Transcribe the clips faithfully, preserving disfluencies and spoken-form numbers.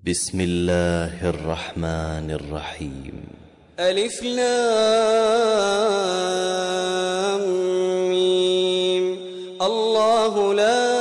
بسم الله الرحمن الرحيم. ألف لام ميم. الله لا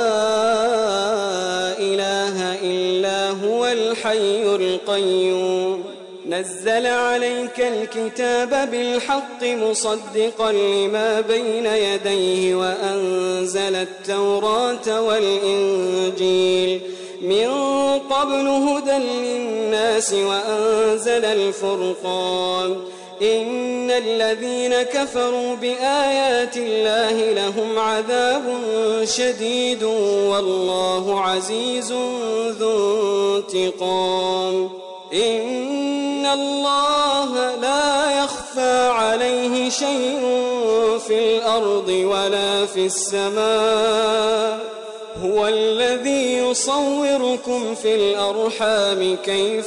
إله إلا هو الحي القيوم نزل عليك الكتاب بالحق مصدقا لما بين يديه وأنزل التوراة والإنجيل من قبل هدى للناس وأنزل الفرقان إن الذين كفروا بآيات الله لهم عذاب شديد والله عزيز ذو انتقام. إن الله لا يخفى عليه شيء في الأرض ولا في السماء هو الذي يصوركم في الأرحام كيف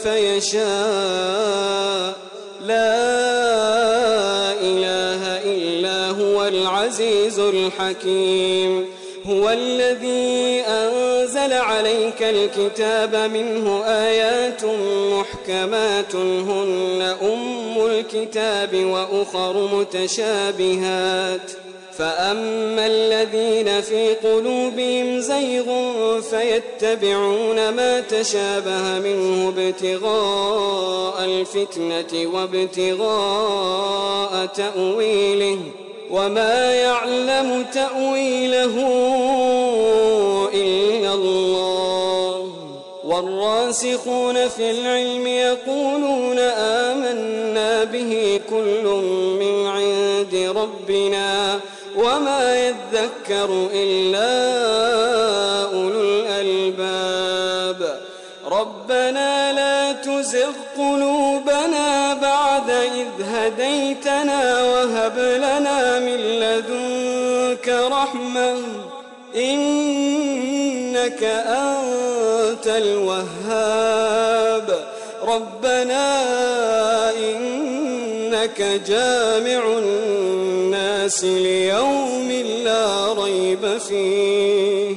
يشاء لا إله إلا هو العزيز الحكيم. هو الذي أنزل عليك الكتاب منه آيات محكمات هن أم الكتاب وأخر متشابهات فأما الذين في قلوبهم زيغ فيتبعون ما تشابه منه ابتغاء الفتنة وابتغاء تأويله وما يعلم تأويله إلا الله والراسخون في العلم يقولون آمنا به كل من عند ربنا وما يذكر إلا أولو الألباب. ربنا لا تزغ قلوبنا بعد إذ هديتنا وهب لنا من لدنك رحمة إنك أنت الوهاب. ربنا إنك جامع الناس ليوم لا ريب فيه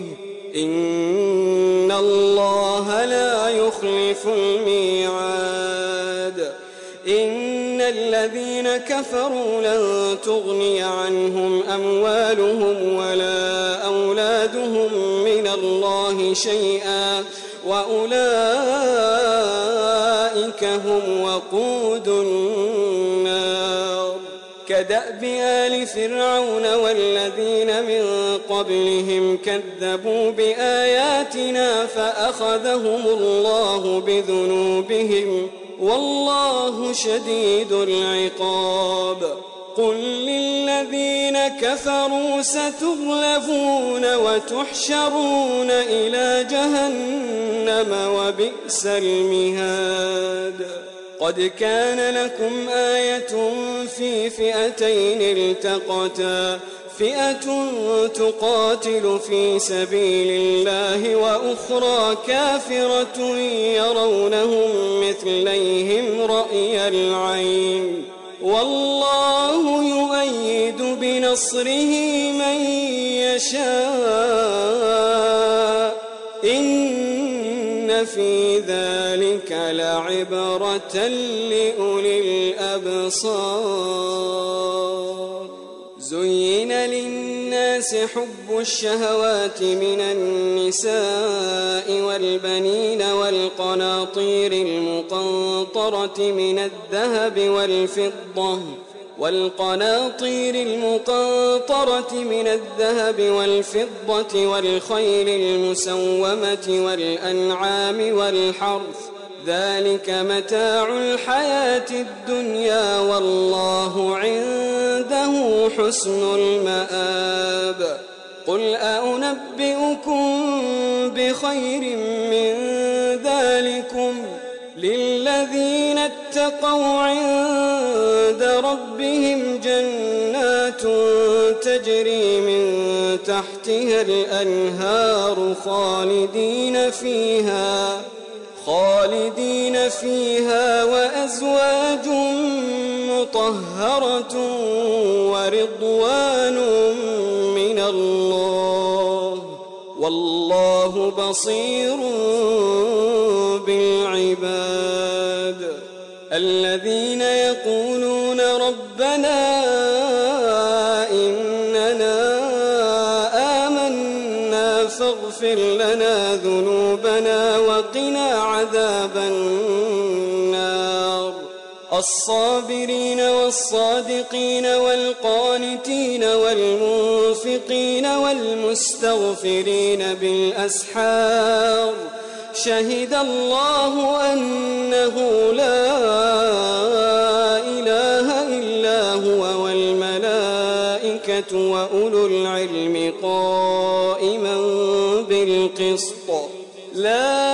إن الله لا يخلف الميعاد. إن الذين كفروا لن تغني عنهم أموالهم ولا أولادهم من الله شيئا وأولئك هم وقود النار. كدأب آل فرعون والذين من قبلهم كذبوا بآياتنا فأخذهم الله بذنوبهم والله شديد العقاب. قل للذين كفروا ستغلبون وتحشرون إلى جهنم وبئس المهاد. قد كان لكم آية في فئتين التقتا فئة تقاتل في سبيل الله وأخرى كافرة يرونهم مثليهم رأي العين والله يؤيد بنصره من يشاء إن في ذلك لعبرة لأولي الأبصار. زين للناس حب الشهوات من النساء والبنين والقناطير المقنطرة من الذهب والفضة والقناطير المقنطرة من الذهب والفضة والخيل المسومة والأنعام والحرث ذلك متاع الحياة الدنيا والله عنده حسن المآب. قل أنبئكم بخير من ذلكم للذين اتقوا عند ربهم جنات تجري من تحتها الأنهار خالدين فيها خالدين فيها وأزواج مطهرة ورضوان من الله والله بصير بالعباد. العباد الذين يقولون ربنا إننا آمنا فاغفر لنا ذنوبنا وقنا عذاب النار الصابرين والصادقين والقانتين والمنفقين والمستغفرين بالأسحار شهد الله أنه لا إله إلا هو والملائكة وأولو العلم قائما بالقسط لا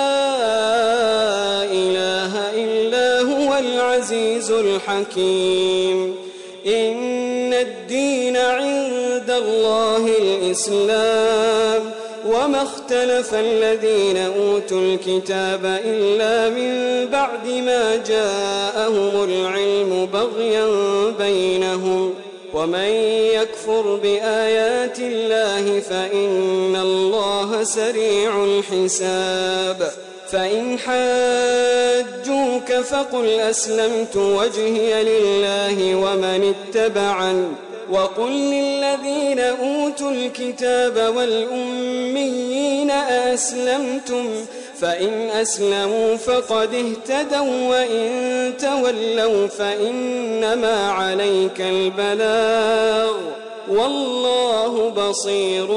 إله إلا هو العزيز الحكيم إن الدين عند الله الإسلام وما اختلف الذين أوتوا الكتاب إلا من بعد ما جاءهم العلم بغيا بينهم ومن يكفر بآيات الله فإن الله سريع الحساب فإن حاجوك فقل أسلمت وجهي لله ومن اتبعني وقل للذين أوتوا الكتاب والأميين أسلمتم فإن أسلموا فقد اهتدوا وإن تولوا فإنما عليك البلاغ والله بصير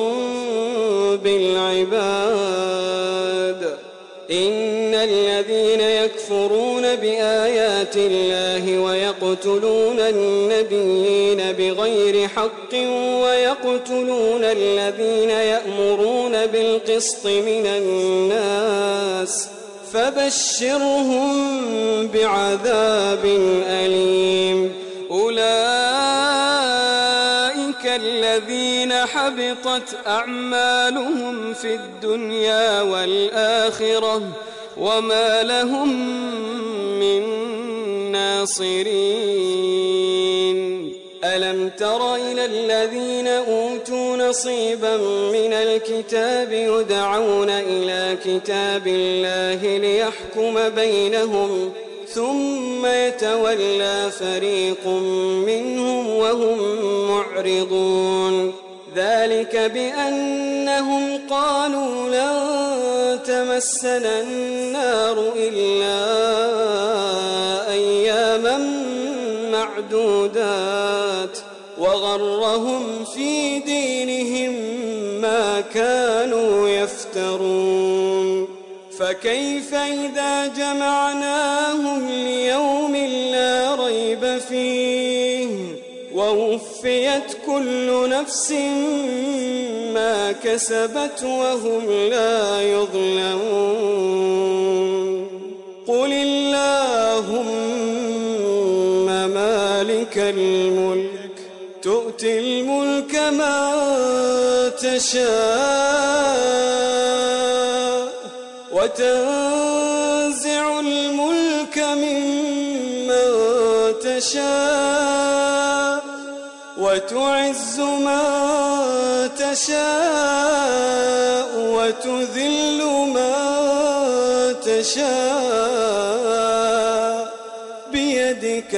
بالعباد إن الذين يكفرون بآيات الله ويقتلون النبيين بغير حق ويقتلون الذين يأمرون بالقسط من الناس فبشرهم بعذاب أليم أولئك الذين حبطت أعمالهم في الدنيا والآخرة وما لهم من ناصرين ألم تر إلى الذين أوتوا نصيبا من الكتاب يدعون إلى كتاب الله ليحكم بينهم ثم يتولى فريق منهم وهم معرضون ذلك بأنهم قالوا لن تمسنا النار إلا أياما معدودات وغرهم في دينهم ما كانوا يفترون فكيف إذا جمعناهم ليوم لا ريب فيه ووفيت كل نفس ما كسبت وهم لا يظلمون قل اللهم مالك الملك تؤتي الملك من تشاء وتنزع الملك ممن تشاء وتعز من تشاء وتذل من تشاء بيدك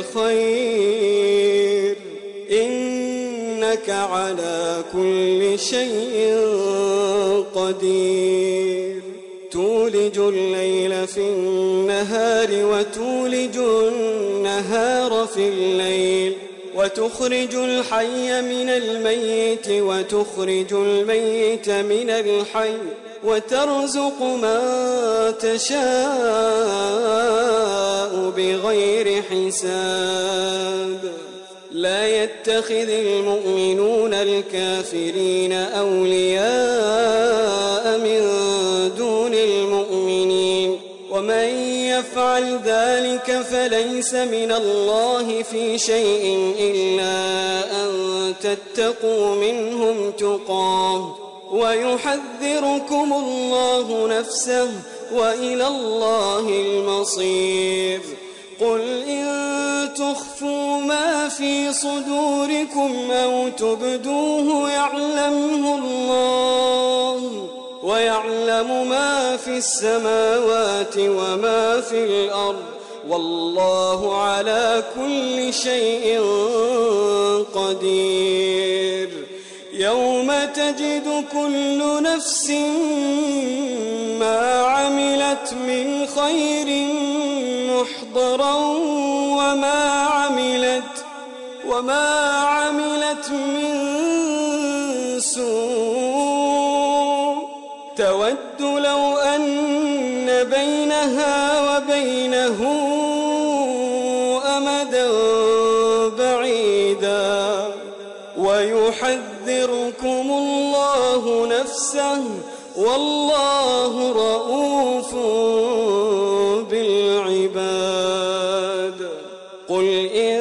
الخير إنك على كل شيء قدير تولج الليل في النهار وتولج النهار في الليل وتخرج الحي من الميت وتخرج الميت من الحي وترزق من تشاء بغير حساب لا يتخذ المؤمنون الكافرين أولياء من دون المؤمنين ومن يفعل ذلك فليس من الله في شيء إلا أن تتقوا منهم تقاه ويحذركم الله نفسه وإلى الله المصير قل إن تخفوا ما في صدوركم أو تبدوه يعلمه الله ويعلم ما في السماوات وما في الأرض والله على كل شيء قدير. يوم تجد كل نفس ما عملت من خير محضرا وما عملت وما عملت من سوء تود لو أن بينها وبينه أمدا بعيدا ويحذركم الله نفسه والله رؤوف بالعباد. قل إن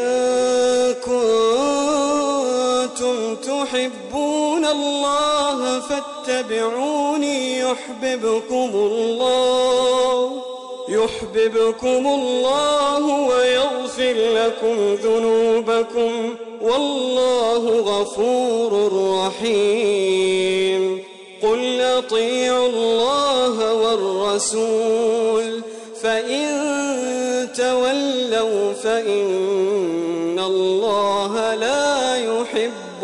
كنتم تحبون الله فاتبعوني يحببكم الله يحببكم الله ويغفر لكم ذنوبكم والله غفور رحيم. قل أطيعوا الله والرسول فإن تولوا فإن الله لا يحب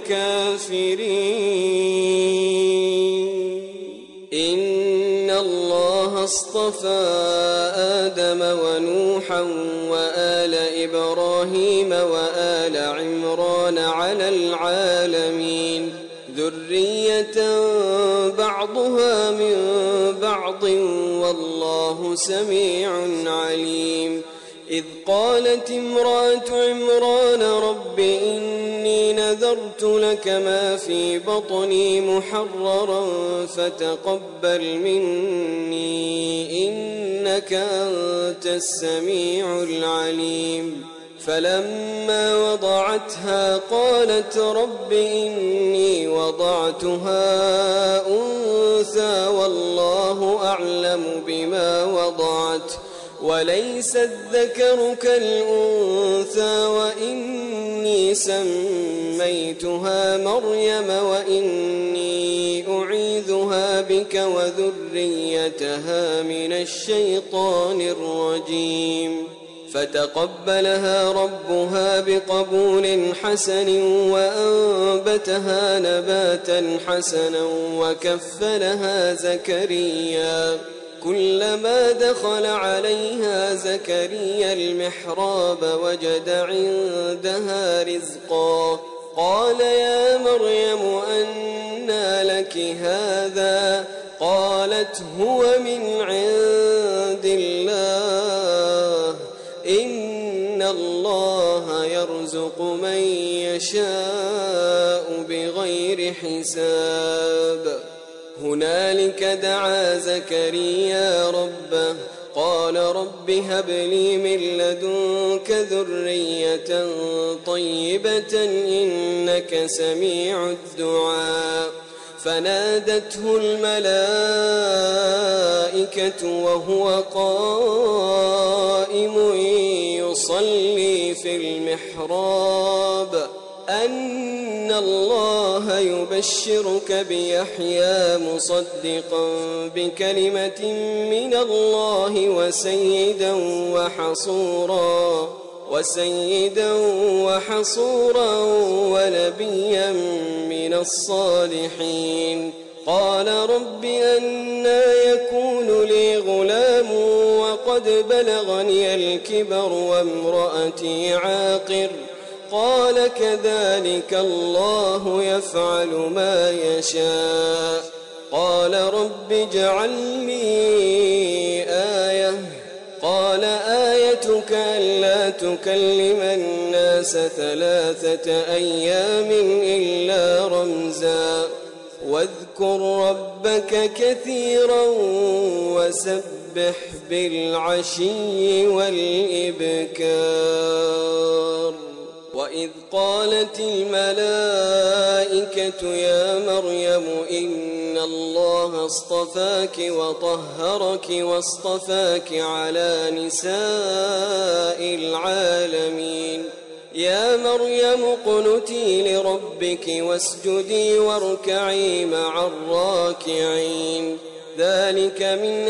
الكافرين. إن الله اصطفى آدم ونوحا وآل إبراهيم وآل عمران على العالمين ذرية بعضها من بعض والله سميع عليم. إذ قالت امرأة عمران رب إني نذرت لك ما في بطني محررا فتقبل مني إنك أنت السميع العليم. فلما وضعتها قالت رب إني وضعتها أنثى والله أعلم بما وضعت وليس الذكر كالأنثى وإني سميتها مريم وإني أعيذها بك وذريتها من الشيطان الرجيم. فتقبلها ربها بقبول حسن وأنبتها نباتا حسنا وكفلها زكريا. كلما دخل عليها زكريا المحراب وجد عندها رزقا قال يا مريم أنى لك هذا قالت هو من عند الله إن الله يرزق من يشاء بغير حساب. هنالك دعا زكريا ربه قال رب هب لي من لدنك ذرية طيبة إنك سميع الدعاء. فنادته الملائكة وهو قائم يصلي في المحراب أن الله يبشرك بيحيى مصدقا بكلمة من الله وسيدا وحصورا وسيدا وحصورا ونبيا من الصالحين. قال رب أنى يكون لي غلام وقد بلغني الكبر وامرأتي عاقر قال كذلك الله يفعل ما يشاء. قال رب اجعل لي آية قال آيتك ألا تكلم الناس ثلاثة أيام إلا رمزا واذكر ربك كثيرا وسبح بالعشي والإبكار. وإذ قالت الملائكة يا مريم إن الله اصطفاك وطهرك واصطفاك على نساء العالمين يا مريم اقنتي لربك واسجدي واركعي مع الراكعين ذلك من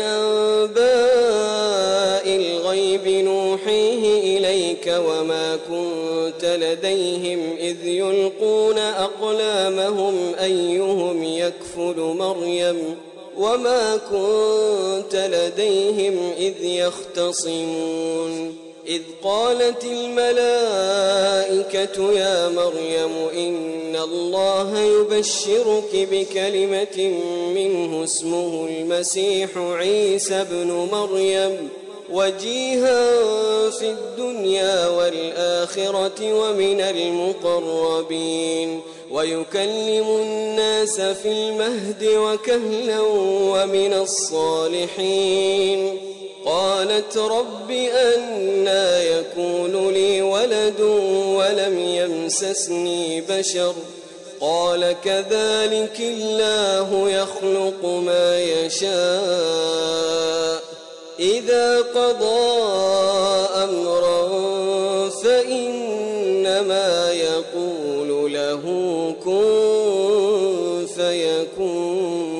أنباء الغيب نوحيه إليك وما كنت لديهم إذ يلقون أقلامهم أيهم يكفل مريم وما كنت لديهم إذ يختصمون إذ قالت الملائكة يا مريم إن الله يبشرك بكلمة منه اسمه المسيح عيسى ابن مريم وجيها في الدنيا والآخرة ومن المقربين ويكلم الناس في المهد وكهلا ومن الصالحين قالت رب أنى يكون لي ولد ولم يمسسني بشر قال كذلك الله يخلق ما يشاء إذا قضى أمرا فإنما يقول له كن فيكون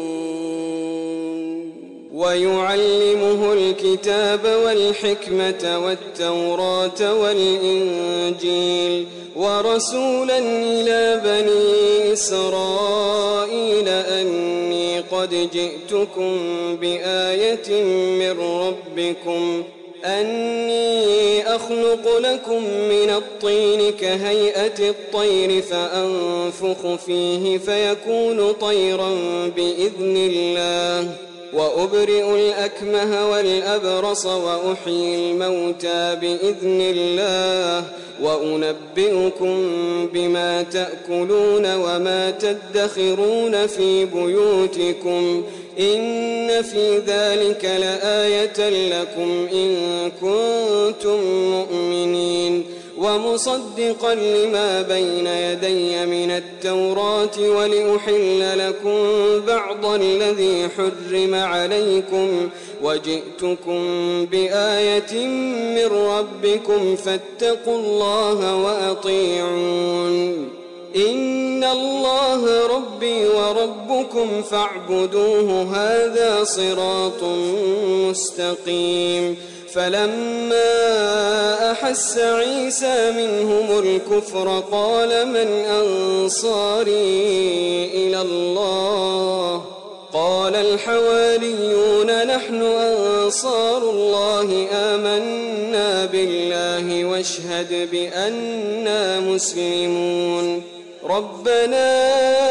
ويعلمه الكتاب والحكمة والتوراة والإنجيل ورسولا إلى بني إسرائيل أني قد جئتكم بآية من ربكم أني أخلق لكم من الطين كهيئة الطير فأنفخ فيه فيكون طيرا بإذن الله وأبرئ الأكمه والأبرص وأحيي الموتى بإذن الله وأنبئكم بما تأكلون وما تدخرون في بيوتكم إن في ذلك لآية لكم إن كنتم مؤمنين ومصدقا لما بين يدي من التوراة ولأحل لكم بعض الذي حرم عليكم وجئتكم بآية من ربكم فاتقوا الله وأطيعون إن الله ربي وربكم فاعبدوه هذا صراط مستقيم فلما أحس عيسى منهم الكفر قال من أنصاري إلى الله قال الحواريون نحن أنصار الله آمنا بالله واشهد بأننا مسلمون ربنا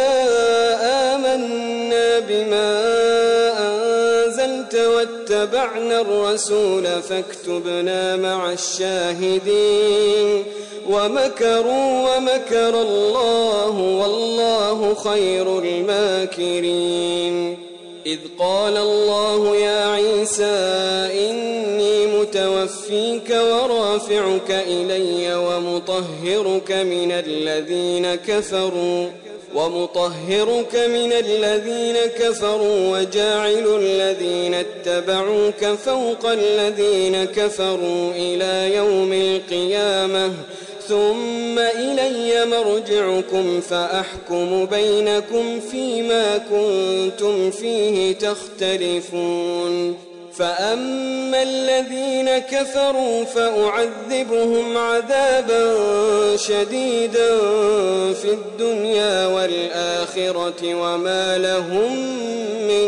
آمنا بما أنزلت واتبعنا الرسول فاكتبنا مع الشاهدين ومكروا ومكر الله والله خير الماكرين إذ قال الله يا عيسى إني متوفيك ورافعك إلي ومطهرك من الذين كفروا ومطهرك من الذين كفروا وجاعل الذين اتبعوك فوق الذين كفروا إلى يوم القيامة ثم إلي مرجعكم فأحكم بينكم فيما كنتم فيه تختلفون فأما الذين كفروا فأعذبهم عذابا شديدا في الدنيا والآخرة وما لهم من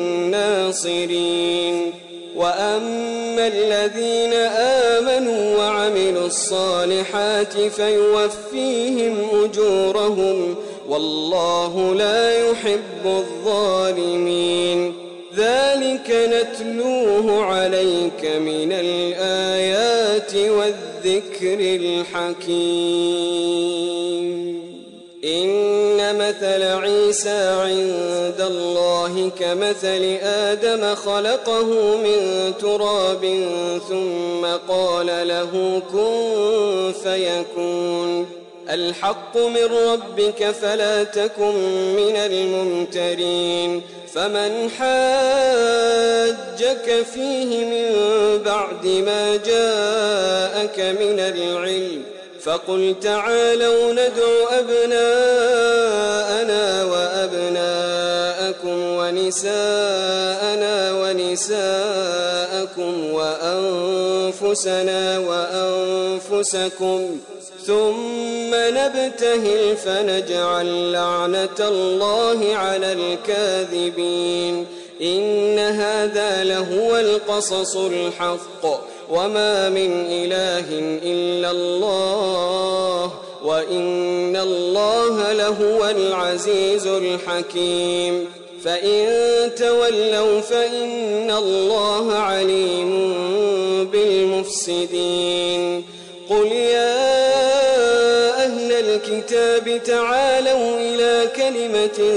ناصرين وأما الذين آمنوا وعملوا الصالحات فيوفيهم أجورهم والله لا يحب الظالمين ذلك نتلوه عليك من الآيات والذكر الحكيم إن مثل عيسى عند الله كمثل آدم خلقه من تراب ثم قال له كن فيكون الحق من ربك فلا تكن من الممترين فمن حاجك فيه من بعد ما جاءك من العلم فقل تعالوا ندع أبناءنا وأبناءكم ونساءنا ونساءكم وأنفسنا وأنفسكم ثم نبتهل فنجعل لعنة الله على الكاذبين إن هذا لهو القصص الحق وما من إله إلا الله وإن الله لهو العزيز الحكيم فإن تولوا فإن الله عليم بالمفسدين قل يا أهل الكتاب تعالوا إلى كلمة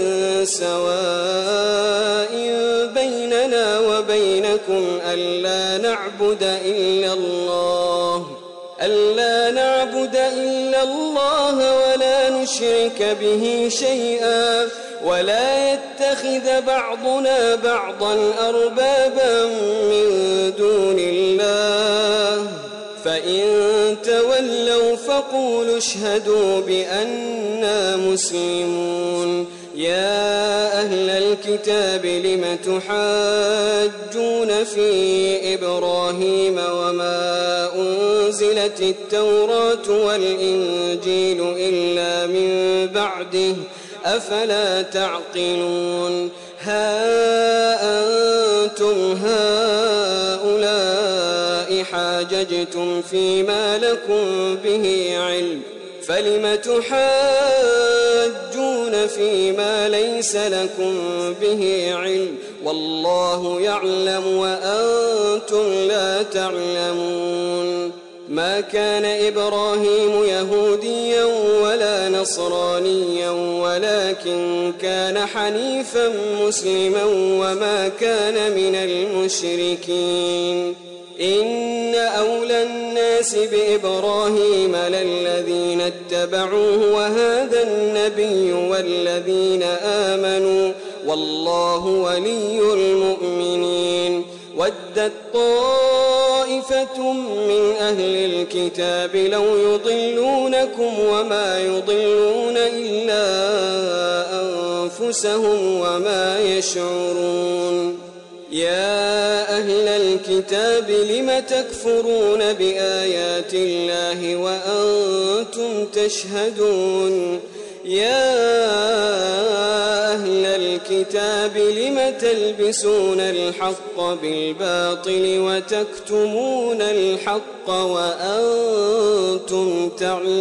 سواء بيننا وبينكم ألا نعبد إلا الله ألا نعبد إلا الله ولا نشرك به شيئا ولا يتخذ بعضنا بعضا أربابا من دون الله فإن تولوا فقولوا اشهدوا بأننا مسلمون يا أهل الكتاب لم تحاجون في إبراهيم وما أنزلت التوراة والإنجيل إلا من بعده أفلا تعقلون ها أنتم هؤلاء حاججتم فيما لكم به علم فلم تحاجون فيما ليس لكم به علم والله يعلم وأنتم لا تعلمون ما كان إبراهيم يهوديا ولا نصرانيا ولكن كان حنيفا مسلما وما كان من المشركين إن أولى الناس بإبراهيم للذين اتبعوه وهذا النبي والذين آمنوا والله ولي المؤمنين ودت طائفة من أهل الكتاب لو يضلونكم وما يضلون إلا أنفسهم وما يشعرون يا أهل الكتاب لم تكفرون بآيات الله وأنتم تشهدون يا أهل الكتاب لم تلبسون الحق بالباطل وتكتمون الحق وأنتم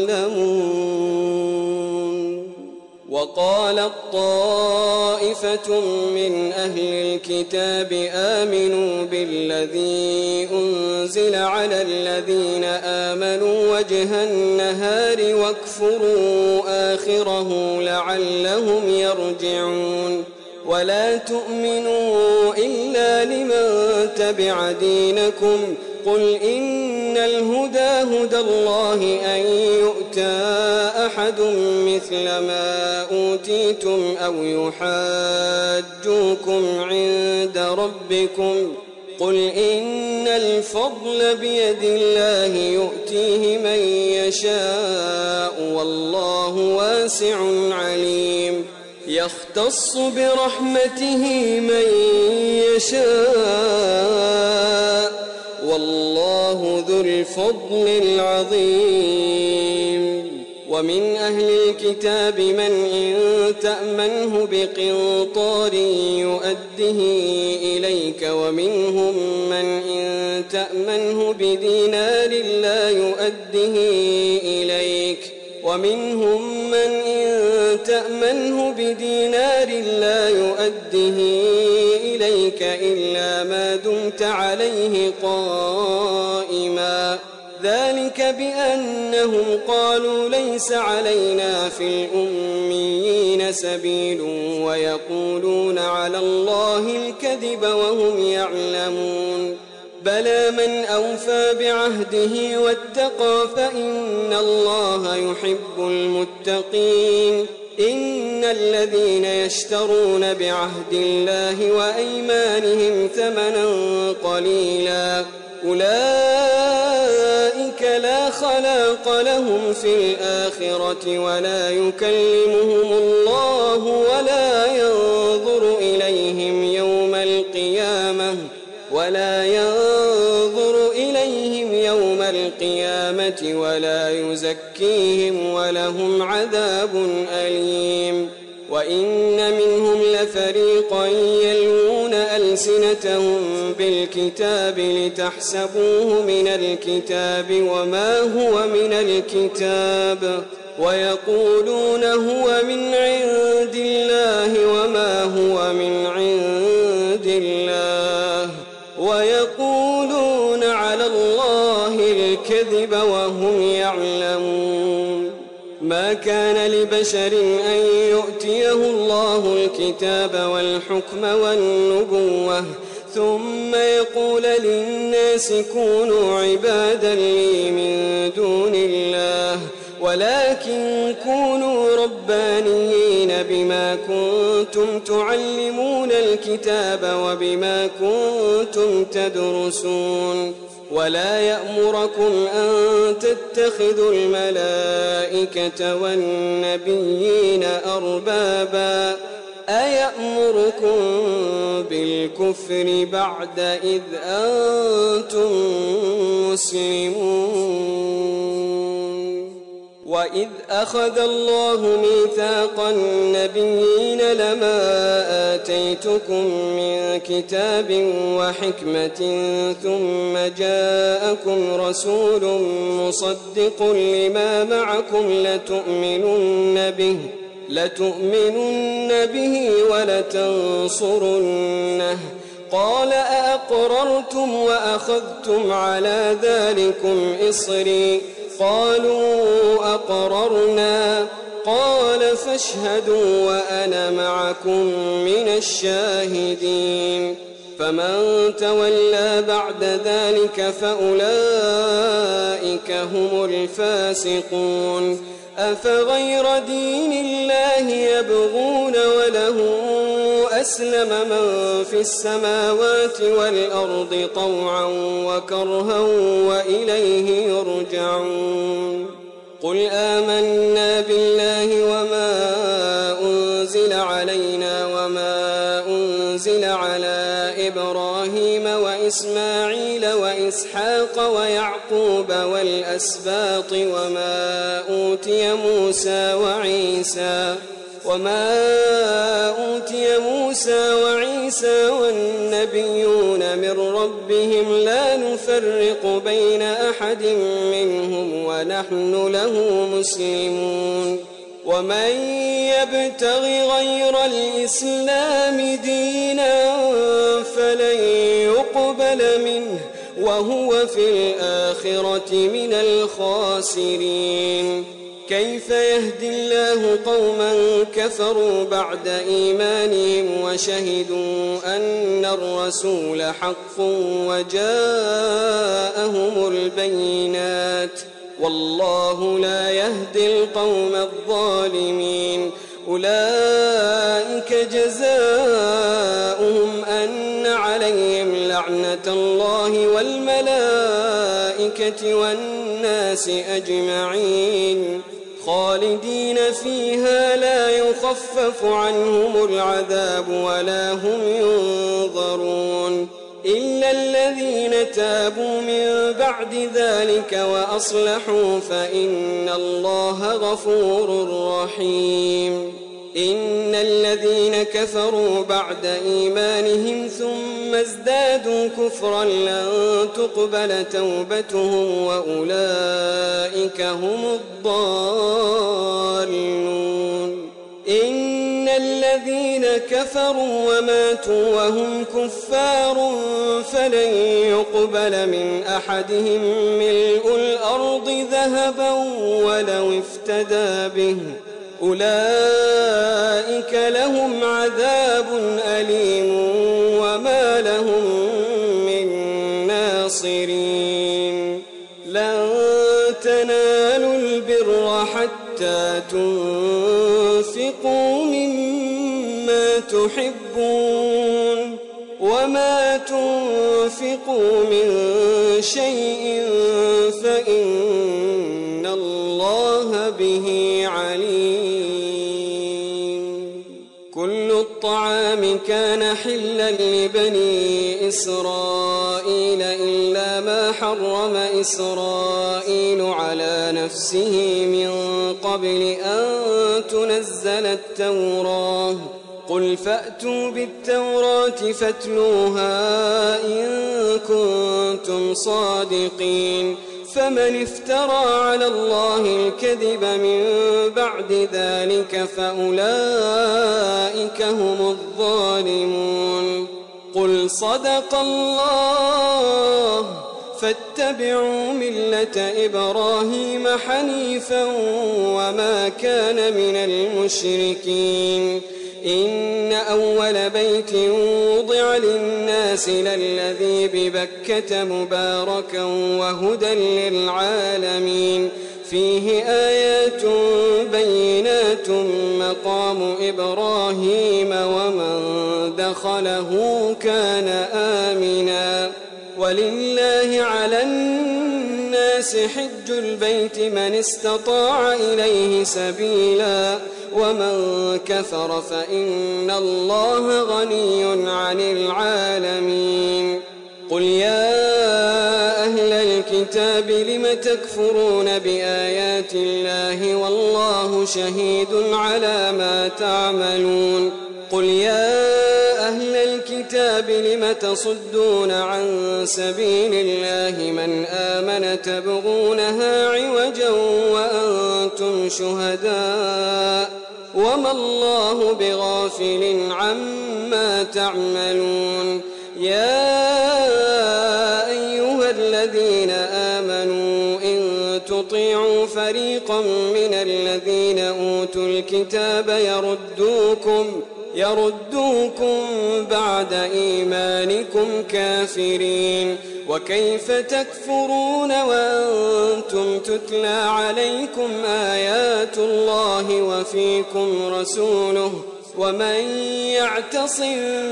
تعلمون وقالت طائفة من أهل الكتاب آمنوا بالذي أنزل على الذين آمنوا وجه النهار واكفروا آخره لعلهم يرجعون ولا تؤمنوا إلا لمن تبع دينكم قل إن الهدى هدى الله أن يؤتى أحد مثل ما أوتيتم أو يحاجوكم عند ربكم قل إن الفضل بيد الله يؤتيه من يشاء والله واسع عليم يختص برحمته من يشاء والله ذو الفضل العظيم ومن أهل الكتاب من إن تأمنه بقنطار يؤده إليك ومنهم من إن تأمنه بدينار لا يؤده إليك ومنهم من إن تأمنه بدينار لا يؤده إليك إلا ما دمت عليه قائما ذلك بأنهم قالوا ليس علينا في الأميين سبيل ويقولون على الله الكذب وهم يعلمون بلى من أوفى بعهده واتقى فإن الله يحب المتقين إن الذين يشترون بعهد الله وأيمانهم ثمنا قليلا أولئك لا لا خلاق لهم في الآخرة ولا يكلمهم الله ولا ينظر إليهم يوم القيامة ولا ينظر إليهم يوم القيامة ولا يزكيهم ولهم عذاب أليم. وإن منهم لفريقا يلوون ألسنتهم بالكتاب لتحسبوه من الكتاب وما هو من الكتاب ويقولون هو من عند الله وما هو من عند الله ويقولون على الله الكذب وهم يعلمون. ما كان لبشر أن يؤتيه الله الكتاب والحكم والنبوة ثم يقول للناس كونوا عبادا لي من دون الله ولكن كونوا ربانيين بما كنتم تعلمون الكتاب وبما كنتم تدرسون. ولا يأمركم أن تتخذوا الملائكة والنبيين أربابا أيأمركم بالكفر بعد إذ أنتم مسلمون. وإذ أخذ الله ميثاق النبيين لما آتيتكم من كتاب وحكمة ثم جاءكم رسول مصدق لما معكم لتؤمنن به لتؤمنن به ولتنصرنه قال أأقررتم وأخذتم على ذلكم إصري قالوا أقررنا قال فاشهدوا وأنا معكم من الشاهدين. فمن تولى بعد ذلك فأولئك هم الفاسقون. أفغير دين الله يبغون وله أسلم من في السماوات والأرض طوعا وكرها وإليه يرجعون. قل آمنا بالله وما أنزل علينا وما أنزل على إبراهيم وإسماعيل وإسحاق ويعقوب والأسباط وما أوتي موسى وعيسى وما أوتي موسى وعيسى والنبيون من ربهم لا نفرق بين أحد منهم ونحن له مسلمون. ومن يبتغ غير الإسلام دينا فلن يقبل منه وهو في الآخرة من الخاسرين. كيف يهدي الله قوما كفروا بعد إيمانهم وشهدوا أن الرسول حق وجاءهم البينات والله لا يهدي القوم الظالمين. أولئك جزاؤهم أن عليهم لعنة الله والملائكة والناس أجمعين خالدين فيها لا يخفف عنهم العذاب ولا هم ينظرون إلا الذين تابوا من بعد ذلك وأصلحوا فإن الله غفور رحيم. إن الذين كفروا بعد إيمانهم ثم ازدادوا كفرا لن تقبل توبتهم وأولئك هم الضالون. إن الذين كفروا وماتوا وهم كفار فلن يقبل من أحدهم ملء الأرض ذهبا ولو افتدى به أولئك لهم عذاب أليم وما لهم من ناصرين. لن تنالوا البر حتى تنفقوا مما تحبون وما تنفقوا من شيء فإن عليم. كل الطعام كان حلا لبني إسرائيل إلا ما حرم إسرائيل على نفسه من قبل أن تنزل التوراة. قل فأتوا بالتوراة فاتلوها إن كنتم صادقين. فمن افترى على الله الكذب من بعد ذلك فأولئك هم الظالمون. قل صدق الله فاتبعوا ملة إبراهيم حنيفا وما كان من المشركين. إن أول بيت وضع للناس للذي ببكة مباركا وهدى للعالمين. فيه آيات بينات مقام إبراهيم ومن دخله كان آمنا. ولله على الناس حج البيت من استطاع إليه سبيلا ومن كفر فإن الله غني عن العالمين. قل يا أهل الكتاب لم تكفرون بآيات الله والله شهيد على ما تعملون. قل يا أهل الكتاب لم تصدون عن سبيل الله من آمن تبغونها عوجا وأنتم شهداء وما الله بغافل عما تعملون. يا أيها الذين آمنوا إن تطيعوا فريقا من الذين أوتوا الكتاب يردوكم يردوكم بعد إيمانكم كافرين. وكيف تكفرون وأنتم تتلى عليكم آيات الله وفيكم رسوله ومن يعتصم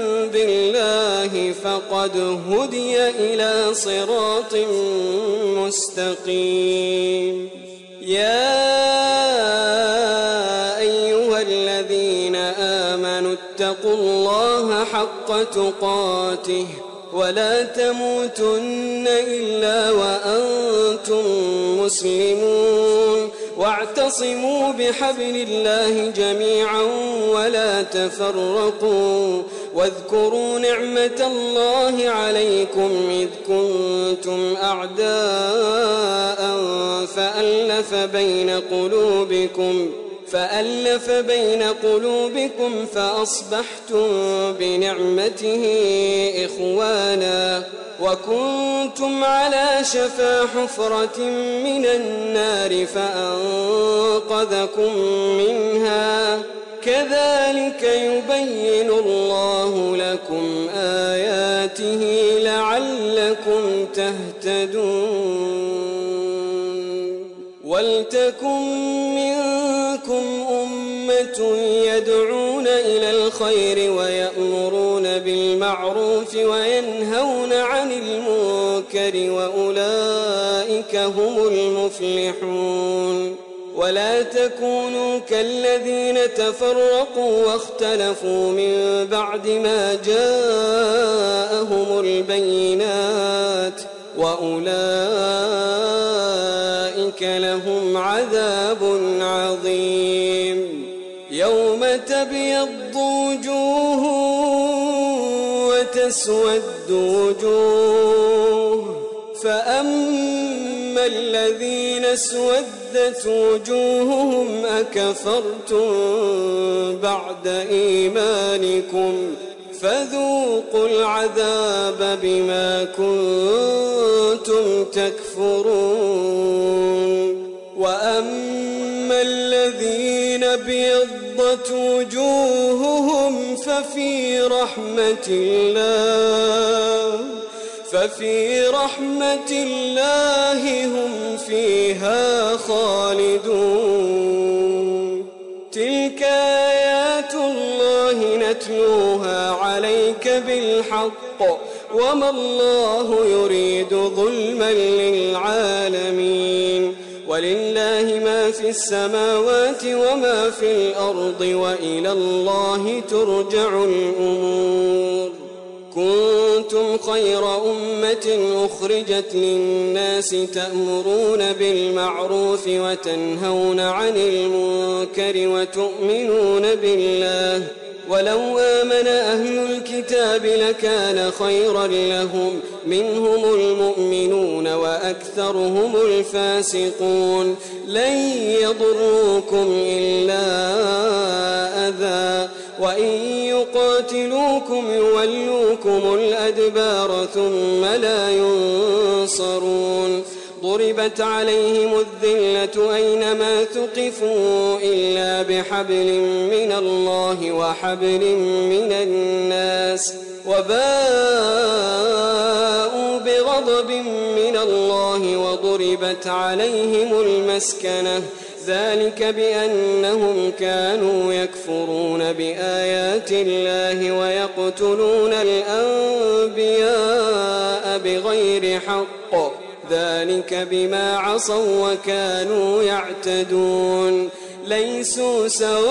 بالله فقد هدي إلى صراط مستقيم. يا أيها الذين آمنوا اتقوا الله حق تقاته ولا تموتن إلا وأنتم مسلمون. واعتصموا بحبل الله جميعا ولا تفرقوا. واذكروا نعمة الله عليكم إذ كنتم أعداء فألف بين قلوبكم فألف بين قلوبكم فأصبحتم بنعمته إخوانا وكنتم على شفا حفرة من النار فأنقذكم منها. كذلك يبين الله لكم آياته لعلكم تهتدون. ولتكن منكم أمة يدعون إلى الخير ويأمرون بالمعروف وينهون عن المنكر وأولئك هم المفلحون. ولا تكونوا كالذين تفرقوا واختلفوا من بعد ما جاءهم البينات وأولئك لهم عذاب عظيم. يوم تبيض وجوه وتسود وجوه فأما الذين اسودت وجوههم أكفرتم بعد إيمانكم فذوقوا العذاب بما كنتم تكفرون. وأما الذين ابيضت وجوههم ففي رحمة الله ففي رحمة الله هم فيها خالدون. تلك آيات الله نتلوها عليك بالحق وما الله يريد ظلما للعالمين. ولله ما في السماوات وما في الأرض وإلى الله ترجع الأمور. كنتم خير أمة أخرجت للناس تأمرون بالمعروف وتنهون عن المنكر وتؤمنون بالله ولو آمن أهل الكتاب لكان خيرا لهم منهم المؤمنون وأكثرهم الفاسقون. لن يضروكم إلا أذى وإن يقاتلوكم يولوكم الأدبار ثم لا ينصرون. ضربت عليهم الذلة أينما ثقفوا إلا بحبل من الله وحبل من الناس وباءوا بغضب من الله وضربت عليهم المسكنة ذلك بأنهم كانوا يكفرون بآيات الله ويقتلون الأنبياء بغير حق ذلك بما عصوا وكانوا يعتدون. ليسوا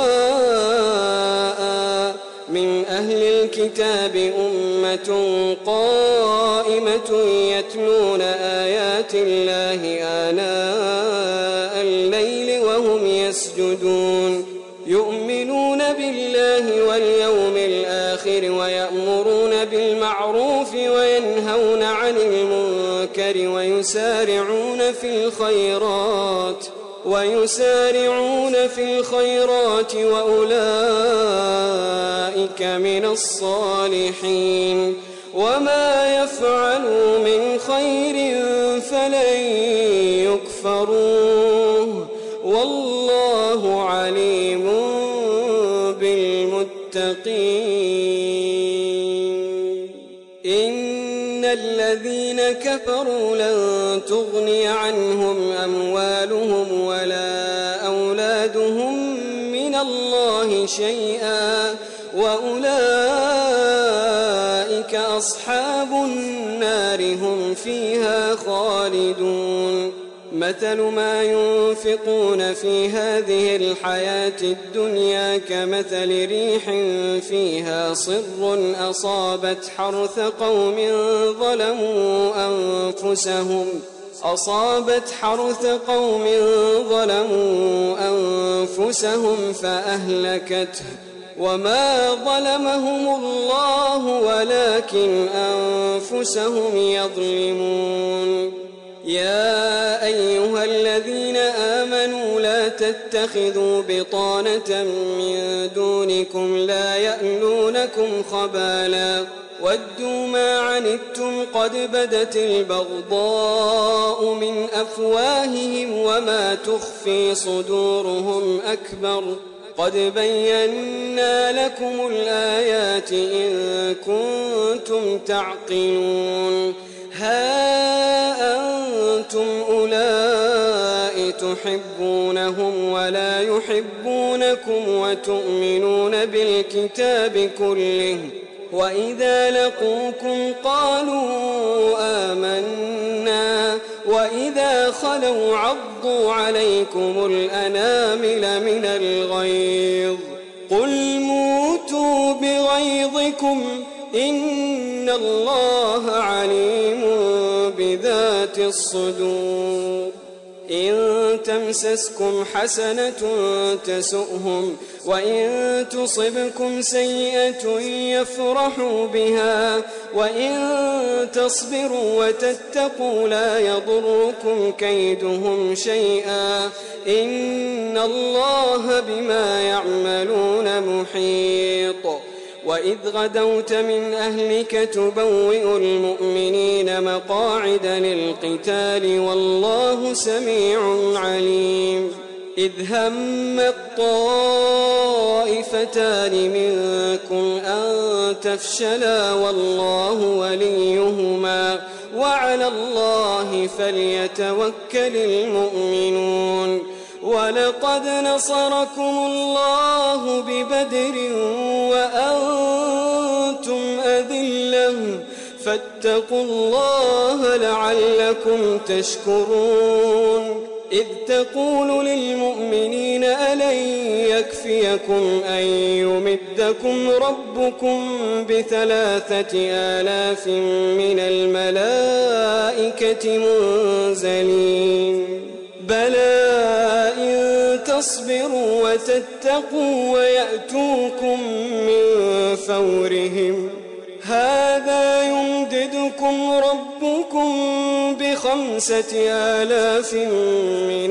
سواء من أهل الكتاب أمة قائمة يتلون آيات الله آناء الليل وهم يسجدون يؤمنون بالله واليوم الآخر ويأمرون بالمعروف وينهون عن المنكر ويسارعون في الخيرات ويسارعون في الخيرات وأولئك من الصالحين. وما يفعلوا من خير فلن يكفروه والله عليم بالمتقين. إن الذين كفروا لن تغني عنهم أموالهم ولا أولادهم من الله شيئا وأولئك أصحاب النار هم فيها خالدون. مثل ما ينفقون في هذه الحياة الدنيا كمثل ريح فيها صر أصابت حرث قوم ظلموا أنفسهم أصابت حرث قوم ظلموا أنفسهم فأهلكته وما ظلمهم الله ولكن أنفسهم يظلمون. يا أيها الذين آمنوا لا تتخذوا بطانة من دونكم لا يألونكم خبالا ودوا ما عنتم قد بدت البغضاء من أفواههم وما تخفي صدورهم أكبر قد بينا لكم الآيات إن كنتم تعقلون. ها أنتم أولئك تحبونهم ولا يحبونكم وتؤمنون بالكتاب كله وإذا لقوكم قالوا آمنا وإذا خلوا عضوا عليكم الأنامل من الغيظ قل موتوا بغيظكم إن الله عليم بذات الصدور. إن تمسسكم حسنة تسؤهم وإن تصبكم سيئة يفرحوا بها وإن تصبروا وتتقوا لا يضركم كيدهم شيئا إن الله بما يعملون محيط. وإذ غدوت من أهلك تبوئ المؤمنين مقاعد للقتال والله سميع عليم. إذ هم الطائفتان منكم أن تفشلا والله وليهما وعلى الله فليتوكل المؤمنون. ولقد نصركم الله ببدر وأنتم أذلة فاتقوا الله لعلكم تشكرون. إذ تقول للمؤمنين ألن يكفيكم أن يمدكم ربكم بثلاثة آلاف من الملائكة منزلين بلى إن تصبروا وتتقوا ويأتوكم من فورهم هذا يمددكم ربكم بخمسة آلاف من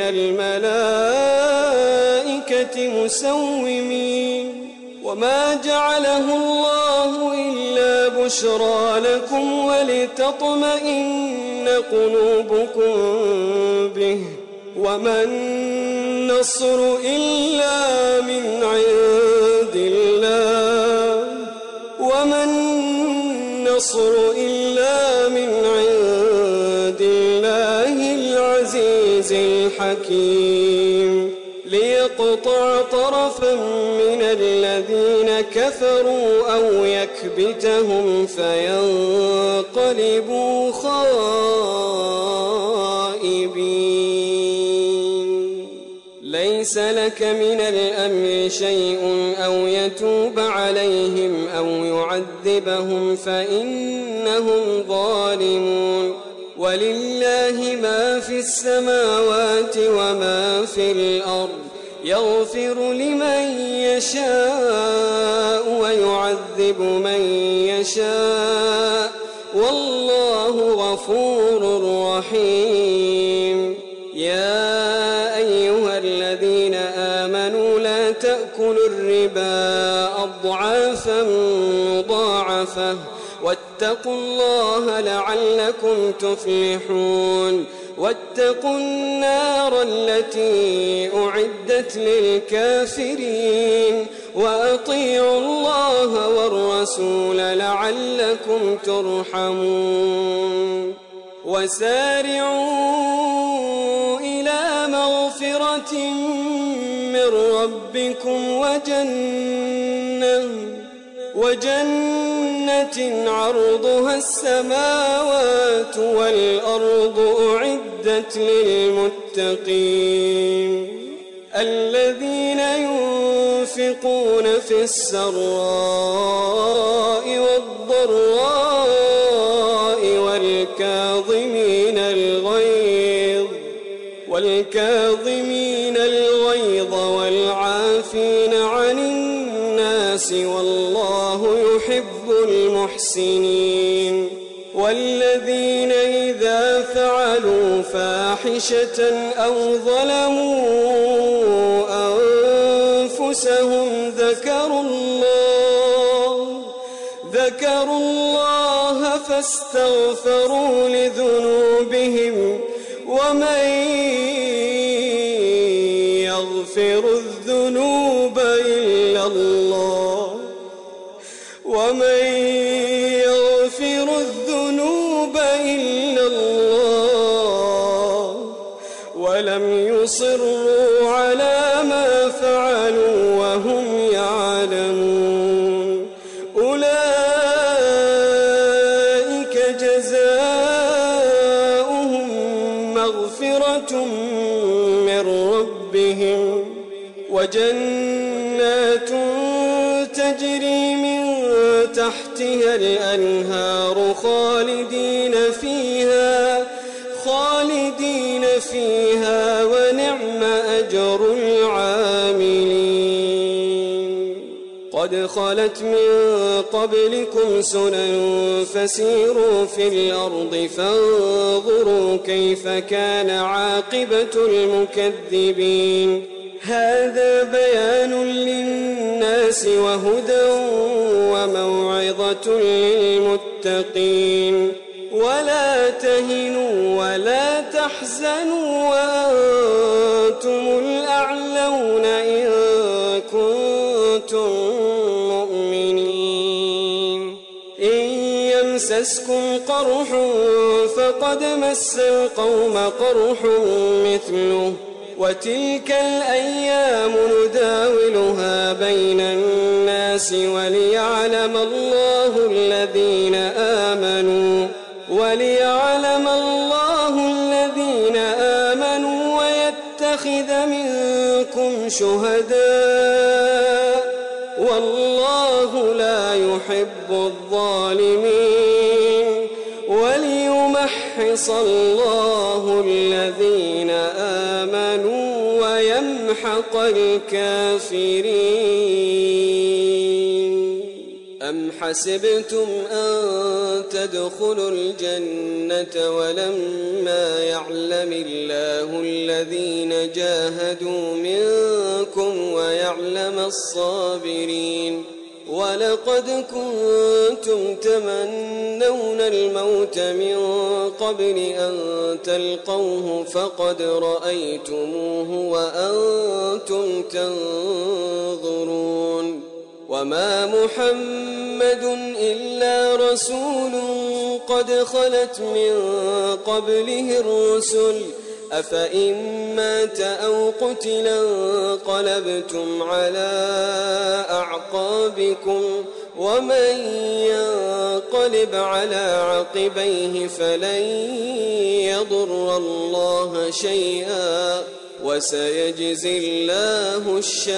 الملائكة مسومين وما جعله الله إلا بشرى لكم ولتطمئن قلوبكم به وما النصر إلا من عند الله وما النصر إلا من عند الله العزيز الحكيم ليقطع طرفا من الذين كفروا أو يكبتهم فينقلبوا خائبين ليس لك من الأمر شيء أو يتوب عليهم أو يعذبهم فإنهم ظالمون ولله ما في السماوات وما في الأرض يغفر لمن يشاء ويعذب من يشاء والله غفور رحيم يا أيها الذين آمنوا لا تأكلوا الربا أضعافا مضاعفة واتقوا الله لعلكم تفلحون واتقوا النار التي أعدت للكافرين وأطيعوا الله والرسول لعلكم ترحمون وسارعوا إلى مغفرة من ربكم وجنة وجنة عرضها السماوات والأرض أعدت للمتقين الذين ينفقون في السراء والضراء والكاظمين الغيظ والكاظمين الغيظ والعافين عن الناس والله يحب المحسنين والذين إذا فعلوا فاحشة أو ظلموا أنفسهم ذكروا الله ذكروا الله فاستغفروا لذنوبهم ومن يغفر الذنوب إلا الله ومن يغفر الذنوب إلا الله ولم يصروا على ما فعلوا وهم يعلمون أولئك جزاؤهم مغفرة من ربهم وجنات تجري من تحتها الأنهار خالدين فيها خالدين فيها ونعم أجر العاملين قد خلت من قبلكم سنن فسيروا في الأرض فانظروا كيف كان عاقبة المكذبين هذا بيان للناس وهدى وموعظة للمتقين ولا تهنوا ولا تحزنوا وأنتم الأعلون إن كنتم مؤمنين إن يمسسكم قرح فقد مس القوم قرح مثله وتلك الأيام نداولها بين الناس وليعلم الله الذين آمنوا وليعلم الله الذين آمنوا ويتقوا يتخذ منكم شهداء والله لا يحب الظالمين وليمحص الله الذين آمنوا ويمحق الكافرين. أم حسبتم أن تدخلوا الجنة ولما يعلم الله الذين جاهدوا منكم ويعلم الصابرين؟ ولقد كنتم تمنون الموت من قبل أن تلقوه فقد رأيتموه وأنتم تنظرون. وما محمد إلا رسول قد خلت من قبله الرسل أفإن مات أو قتلا انقلبتم على أعقابكم ومن ينقلب على عقبيه فلن يضر الله شيئا وسيجزي الله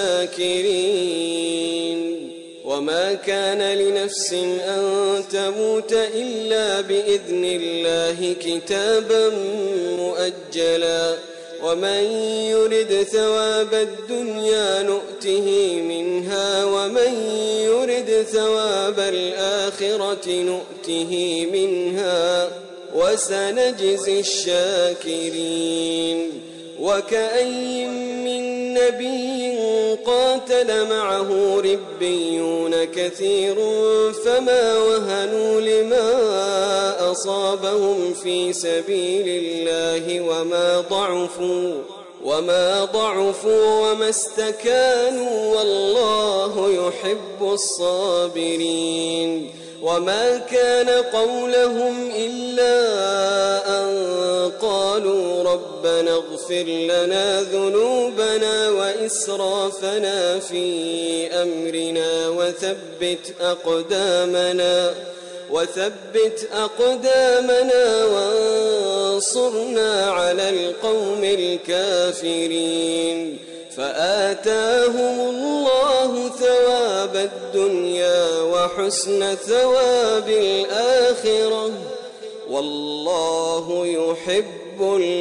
الشاكرين. وما كان لنفس أن تموت إلا بإذن الله كتابا مؤجلا ومن يرد ثواب الدنيا نؤته منها ومن يرد ثواب الآخرة نؤته منها وسنجزي الشاكرين. وكأي من نبي قاتل معه ربيون كثير فما وهنوا لما أصابهم في سبيل الله وما ضعفوا وما ضعفوا وما استكانوا والله يحب الصابرين. وما كان قولهم إلا أن قالوا ربنا اغفر لنا ذنوبنا وإسرافنا في أمرنا وثبت أقدامنا وثبت أقدامنا وانصرنا على القوم الكافرين. فآتاهم الله ثواب الدنيا وحسن ثواب الآخرة والله يحب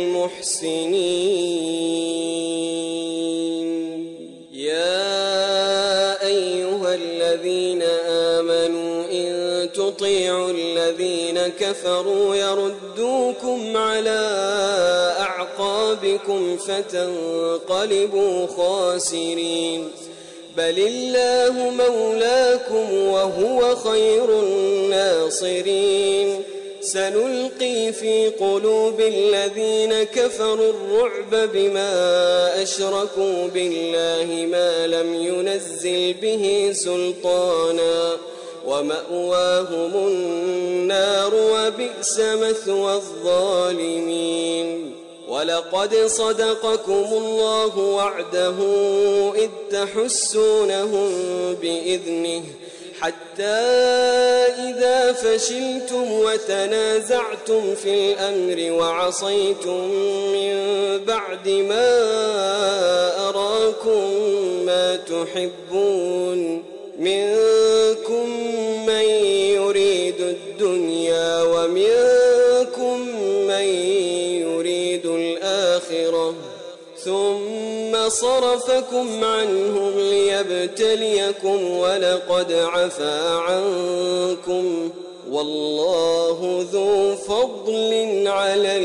المحسنين. يا أيها الذين آمنوا إن تطيعوا الذين كفروا يردوكم على أعقابكم فتنقلبوا خاسرين. بل الله مولاكم وهو خير الناصرين. سنلقي في قلوب الذين كفروا الرعب بما أشركوا بالله ما لم ينزل به سلطانا ومأواهم النار وبئس مثوى الظالمين. ولقد صدقكم الله وعده إذ تحسونهم بإذنه حتى إذا فشلتم وتنازعتم في الأمر وعصيتم من بعد ما أراكم ما تحبون منكم من يريد الدنيا ومنكم من يريد الآخرة ثم صرفكم عنهم ليبتليكم ولقد عفا عنكم والله ذو فضل على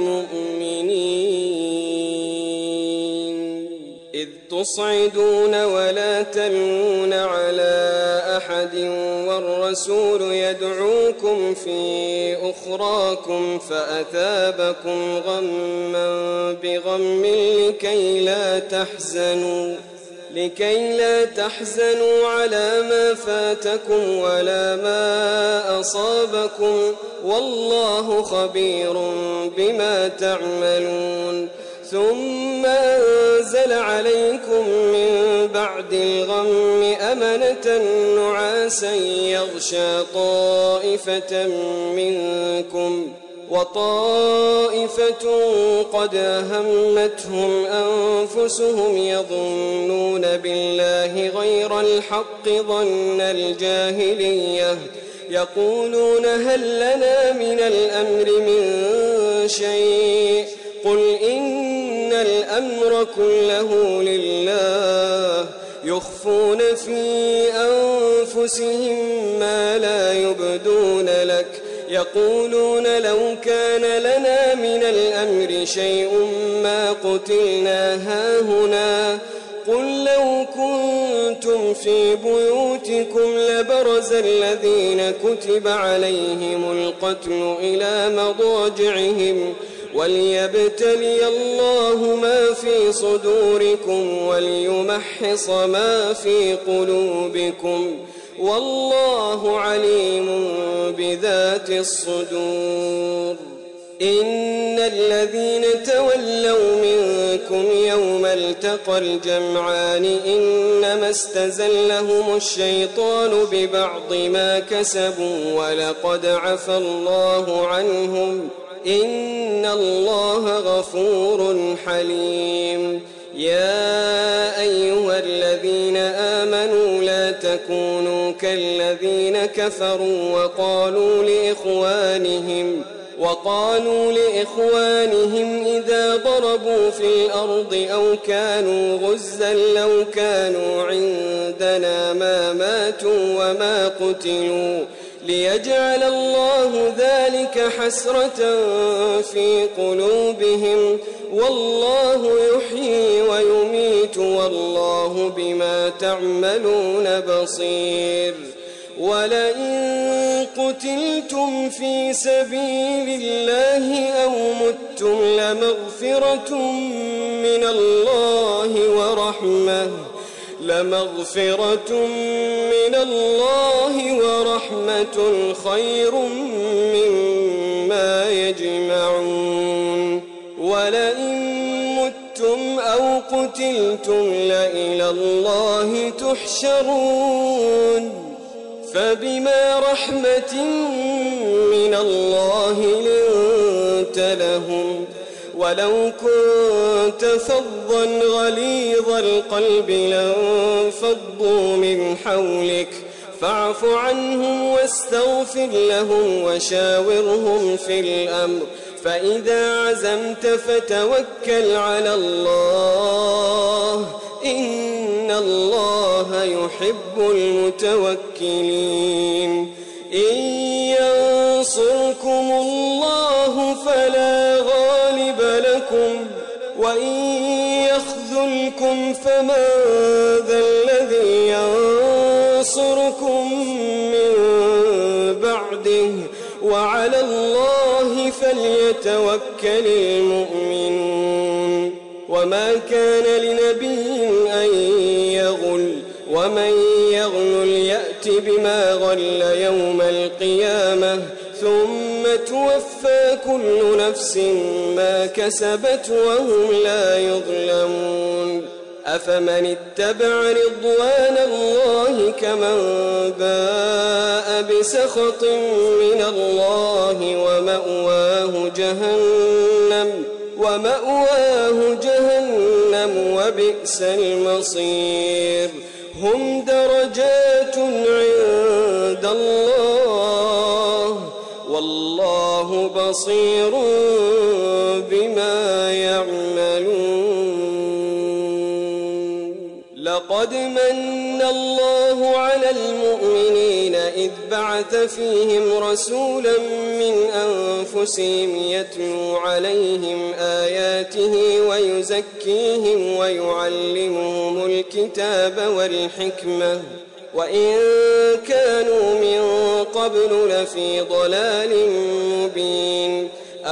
المؤمنين. إذ تصعدون ولا تلوون على أحد والرسول يدعوكم في أخراكم فأثابكم غما بغم لكي لا تحزنوا لكي لا تحزنوا على ما فاتكم ولا ما أصابكم والله خبير بما تعملون. ثم أنزل عليكم من بعد الغم أمنة نعاسا يغشى طائفة منكم وطائفة قد أهمتهم أنفسهم يظنون بالله غير الحق ظن الجاهلية يقولون هل لنا من الأمر من شيء قل إن الأمر كله لله يخفون في أنفسهم ما لا يبدون لك يقولون لو كان لنا من الأمر شيء ما قتلنا هاهنا قل لو كنتم في بيوتكم لبرز الذين كتب عليهم القتل إلى مضاجعهم وليبتلي الله ما في صدوركم وليمحص ما في قلوبكم والله عليم بذات الصدور. إن الذين تولوا منكم يوم التقى الجمعان إنما استزلهم الشيطان ببعض ما كسبوا ولقد عفى الله عنهم إن الله غفور حليم. يا أيها الذين آمنوا لا تكونوا كالذين كفروا وقالوا لإخوانهم وقالوا لإخوانهم إذا ضربوا في الأرض أو كانوا غزا لو كانوا عندنا ما ماتوا وما قتلوا ليجعل الله ذلك حسرة في قلوبهم والله يحيي ويميت والله بما تعملون بصير. ولئن قتلتم في سبيل الله أو متم لمغفرة من الله ورحمة لمغفرة من الله ورحمة خير مما يجمعون. ولئن متم أو قتلتم لإلى الله تحشرون. فبما رحمة من الله لنت لهم ولو كنت فظا غليظ القلب لانفضوا من حولك فاعف عنهم واستغفر لهم وشاورهم في الأمر فإذا عزمت فتوكل على الله إن الله يحب المتوكلين. إن ينصركم الله فلا غالب لكم وإن يخذلكم فمن ذا الذي ينصركم من بعده وعلى الله فليتوكل المؤمنون. وما كان لنبي أن يغل ومن يغل يأت بما غل يوم القيامة ثم توفى كل نفس ما كسبت وهم لا يظلمون. أفمن اتبع رضوان الله كمن باء بسخط من الله ومأواه جهنم ومأواه جهنم وبئس المصير. هم درجات عند الله والله بصير بما يعملون. لقد من الله على المؤمنين إذ بعث فيهم رسولا من أنفسهم يتلو عليهم آياته ويزكيهم ويعلمهم الكتاب والحكمة وإن كانوا من قبل لفي ضلال مبين.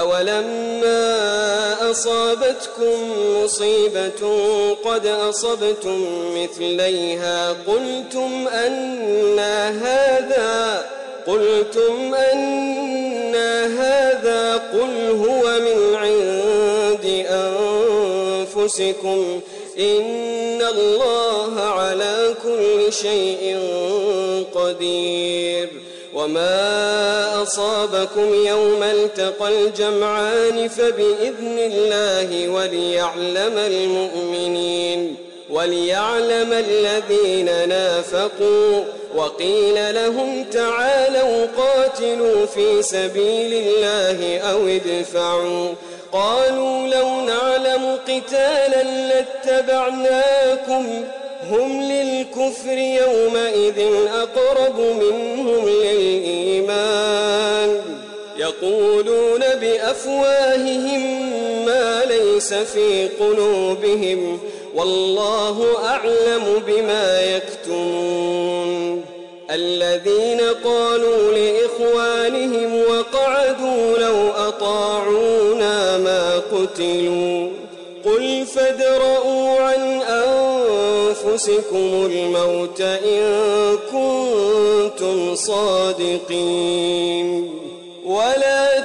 أولما أصابتكم مصيبة قد أصبتم مثليها قلتم أنى هذا قلتم أنى هذا قل هو من عند أنفسكم إن الله على كل شيء قدير. وما أصابكم يوم التقى الجمعان فبإذن الله وليعلم المؤمنين وليعلم الذين نافقوا. وقيل لهم تعالوا قاتلوا في سبيل الله أو ادفعوا. قالوا لو نعلم قتالا لاتبعناكم هم للكفر يومئذ أقرب منهم للإيمان يقولون بأفواههم ما ليس في قلوبهم والله أعلم بما يكتمون. الذين قالوا لإخوانهم وقعدوا لو أطاعونا ما قتلوا قل فادرءوا عن أنفسكم الموت إن كنتم صادقين. ولا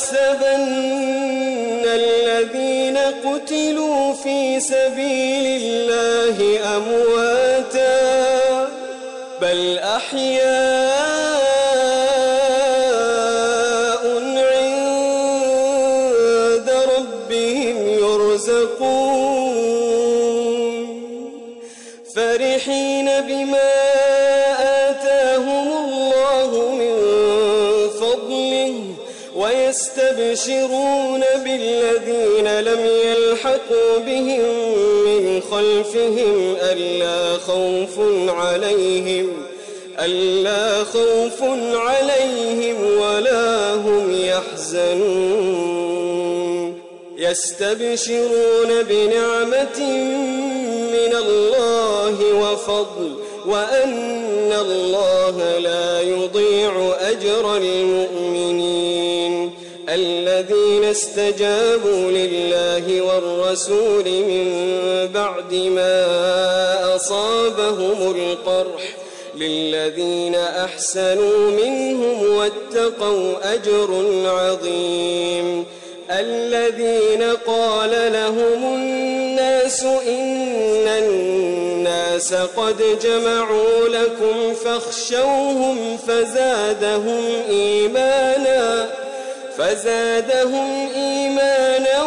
تحسبن الذين قتلوا في سبيل الله أمواتا بل أحياء عند ربهم يرزقون فرحين بما آتاهم الله من فضله ويستبشرون بالذين لم يلحقوا بهم من خلفهم ألا خوف عليهم ألا خوف عليهم ولا هم يحزنون. يستبشرون بنعمة من الله وفضل وأن الله لا يضيع أجر المؤمنين. الذين استجابوا لله والرسول من بعد ما أصابهم القرح للذين أحسنوا منهم واتقوا أجر عظيم. الذين قال لهم الناس إن الناس قد جمعوا لكم فاخشوهم فزادهم إيمانا فزادهم إيمانا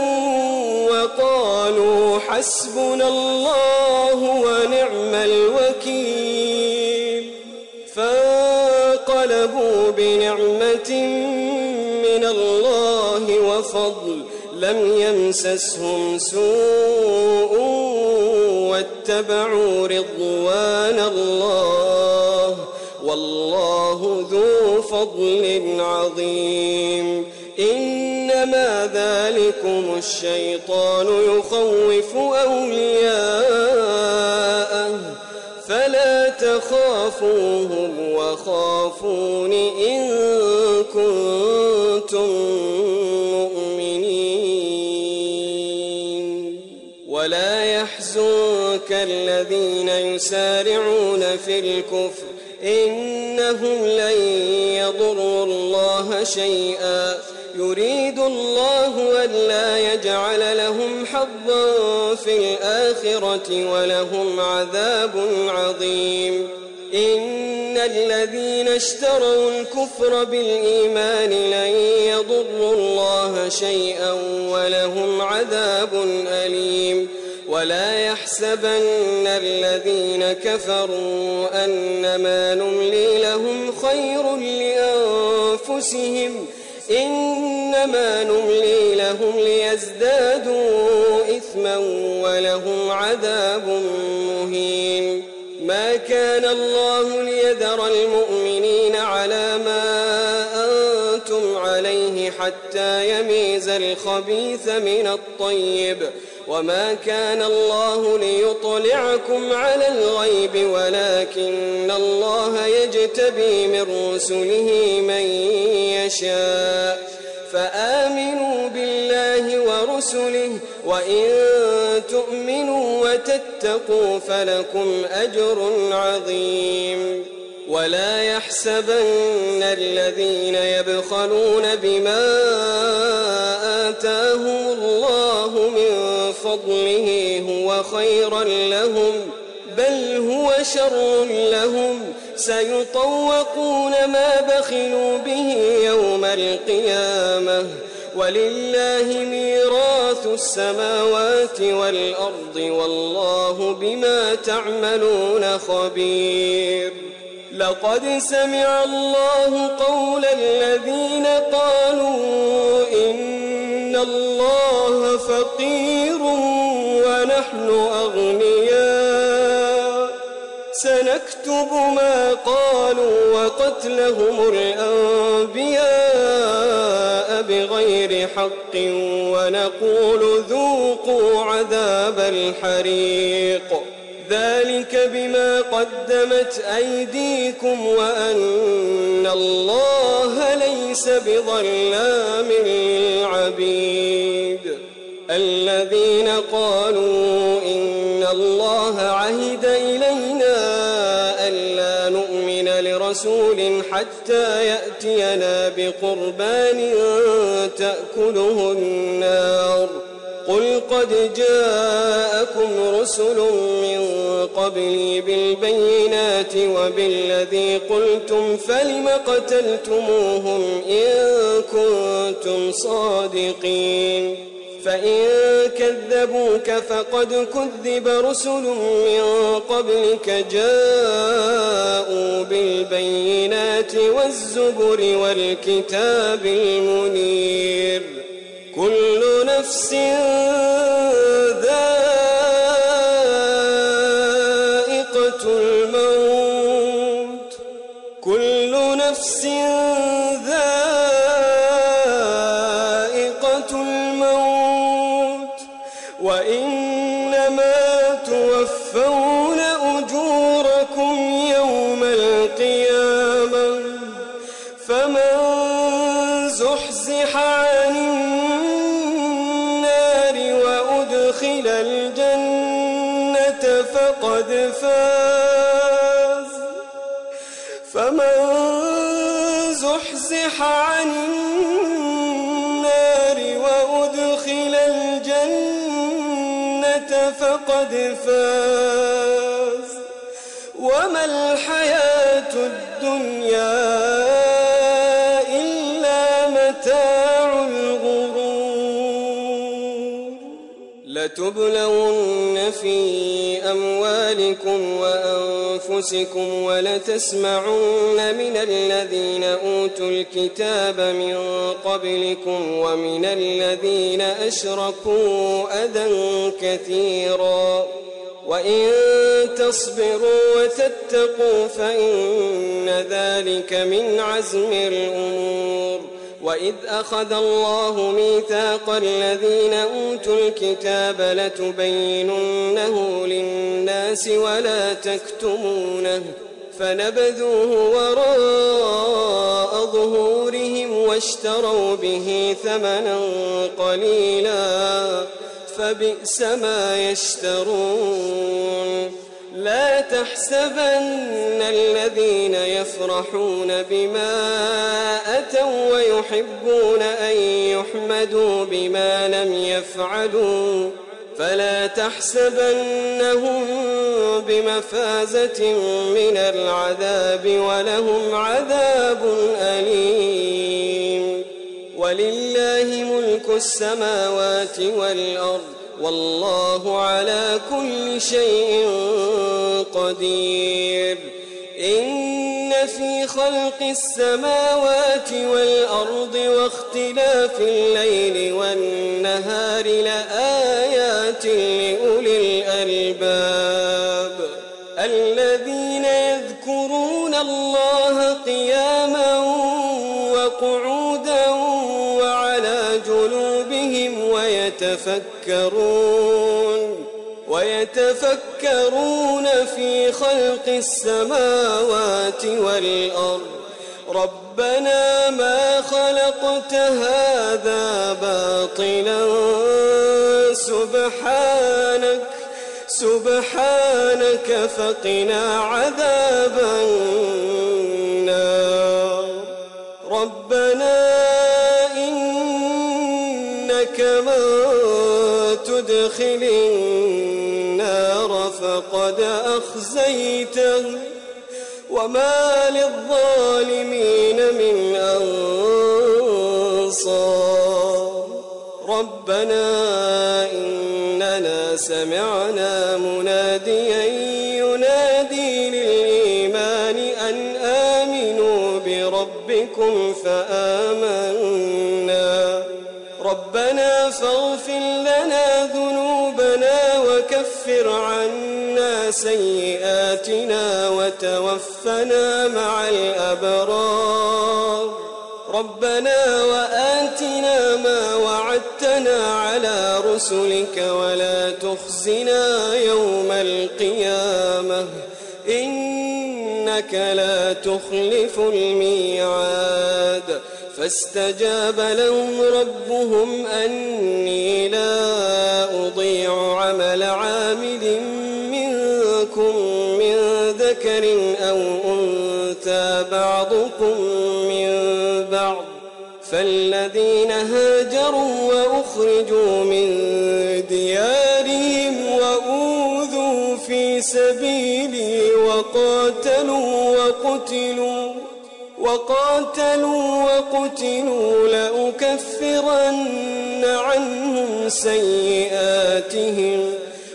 وقالوا حسبنا الله ونعم الوكيل. فانقلبوا بنعمة من الله وفضل لم يمسسهم سوء واتبعوا رضوان الله والله ذو فضل عظيم. إنما ذلكم الشيطان يخوف أولياءه فلا تخافوهم وخافون إن كنتم مؤمنين. ولا يحزنك الذين يسارعون في الكفر إنهم لن يضروا الله شيئا يريد الله ألا يجعل لهم حظا في الآخرة ولهم عذاب عظيم. إن الذين اشتروا الكفر بالإيمان لن يضروا الله شيئا ولهم عذاب أليم. ولا يحسبن الذين كفروا أنما نملي لهم خير لأنفسهم إنما نملي لهم ليزدادوا إثما ولهم عذاب مهين. ما كان الله ليذر المؤمنين على ما أنتم عليه حتى يميز الخبيث من الطيب وما كان الله ليطلعكم على الغيب ولكن الله يجتبي من رسله من يشاء. فآمنوا بالله ورسله وإن تؤمنوا وتتقوا فلكم أجر عظيم. ولا يحسبن الذين يبخلون بما آتاهم الله من فضله هو خيرا لهم بل هو شر لهم سيطوقون ما بخلوا به يوم القيامة ولله ميراث السماوات والأرض والله بما تعملون خبير. لقد سمع الله قول الذين قالوا إن الله فقير ونحن أغنياء سنكتب ما قالوا وقتلهم الأنبياء بغير حق ونقول ذوقوا عذاب الحريق ذلك بما قدمت أيديكم وأن الله ليس بظلام للعبيد. الذين قالوا إن الله عهد إلينا ألا نؤمن لرسول حتى يأتينا بقربان تأكله النار قل قد جاءكم رسل من قبلي بالبينات وبالذي قلتم فلم قتلتموهم إن كنتم صادقين فإن كذبوك فقد كذب رسل من قبلك جاءوا بالبينات والزبر والكتاب المنير. كل نفس ذائقة الموت كل نفس ذائقة الموت وإنما توفون أجوركم يوم القيامة فمن زحزح عن النار وأدخل الجنة فقد فاز فمن زحزح عن النار وأدخل الجنة فقد فاز وما الحياة الدنيا إلا متاع الغرور. لتبلون في أموالكم وأنفسكم ولتسمعن من الذين أوتوا الكتاب من قبلكم ومن الذين أشركوا أذى كثيرا وإن تصبروا وتتقوا فإن ذلك من عزم الأمور. وإذ أخذ الله ميثاق الذين أوتوا الكتاب لتبيننه للناس ولا تكتمونه فنبذوه وراء ظهورهم واشتروا به ثمنا قليلا فبئس ما يشترون. لا تحسبن الذين يفرحون بما أتوا ويحبون أن يحمدوا بما لم يفعلوا فلا تحسبنهم بمفازة من العذاب ولهم عذاب أليم. ولله ملك السماوات والأرض والله على كل شيء قدير. إن في خلق السماوات والأرض واختلاف الليل والنهار لآيات لأولي الألباب الذين يذكرون الله قياما وقعودا وعلى جنوبهم ويتفكرون ويتفكرون في خلق السماوات والأرض ربنا ما خلقت هذا باطلا سبحانك سبحانك فقنا عذاب النار. ربنا إنك من تدخل النار فقد أخزيته وما للظالمين من أنصار ربنا إننا سمعنا مناديا ينادي للإيمان أن آمنوا بربكم فآمنا ربنا فاغفر لنا ذنوبنا وكفر عنا سيئاتنا وتوفنا مع الأبرار ربنا وآتنا ما وعدتنا على رسلك ولا تخزنا يوم القيامة إنك لا تخلف الميعاد فاستجاب لهم ربهم أني لا أضيع عمل عامل منكم من ذكر أو أنثى بعضكم من بعض فالذين هاجروا وأخرجوا من ديارهم وأوذوا في سبيلي وقاتلوا وقتلوا وقاتلوا وقتلوا لأكفرن عنهم سيئاتهم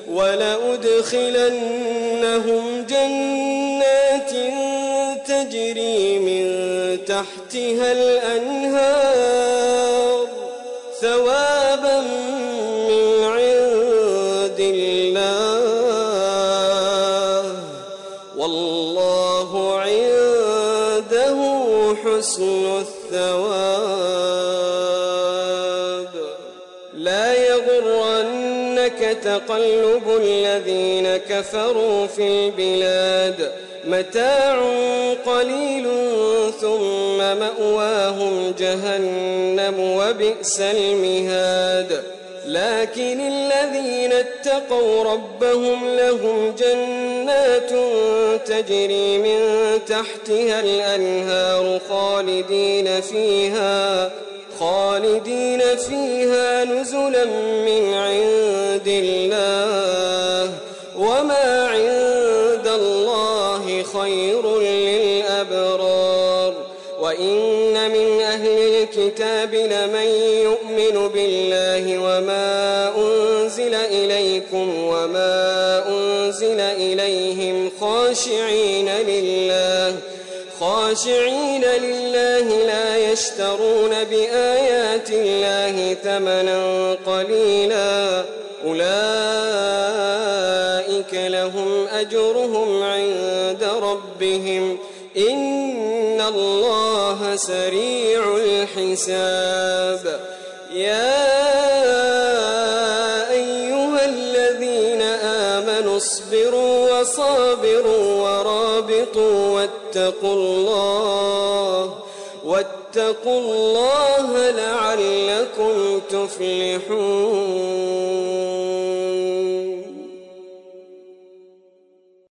ولأدخلنهم جنات تجري من تحتها الأنهار ثوابا من عند الله والله عنده حسن الثواب لا يغرنك تقلب الذين كفروا في البلاد متاع قليل ثم مأواهم جهنم وبئس المهاد لكن الذين اتقوا ربهم لهم جنات تجري من تحتها الأنهار خالدين فيها خالدين فيها نزلا من عند الله وما عند الله خير للأبرار وإن من أهل الكتاب لمن يؤمن بالله وما أنزل إليكم وما أنزل إليهم خاشعين لله خاشعين لله لا يشترون بآيات الله ثمنا قليلا أولئك لهم أجرهم عند ربهم إن الله سريع الحساب يا أيها الذين آمنوا اصبروا وصابروا ورابطوا واتقوا الله واتقوا الله لعلكم تفلحون